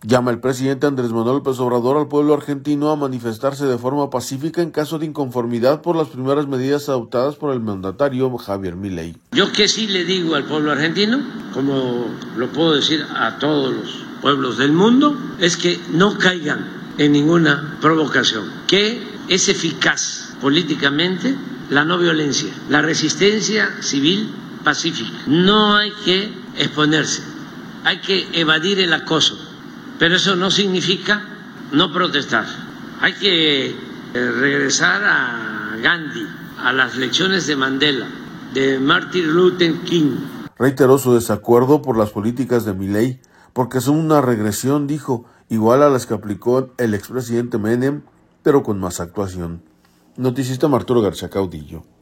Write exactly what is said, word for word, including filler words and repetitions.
Llama el presidente Andrés Manuel López Obrador al pueblo argentino a manifestarse de forma pacífica en caso de inconformidad por las primeras medidas adoptadas por el mandatario Javier Milei. Yo que sí le digo al pueblo argentino, como lo puedo decir a todos los pueblos del mundo, es que no caigan en ninguna provocación, que es eficaz políticamente la no violencia, la resistencia civil pacífica. No hay que exponerse, hay que evadir el acoso, pero eso no significa no protestar. Hay que regresar a Gandhi, a las lecciones de Mandela, de Martin Luther King. Reiteró su desacuerdo por las políticas de Milei, porque son una regresión, dijo, igual a las que aplicó el expresidente Menem, pero con más actuación. Noticista Arturo García Caudillo.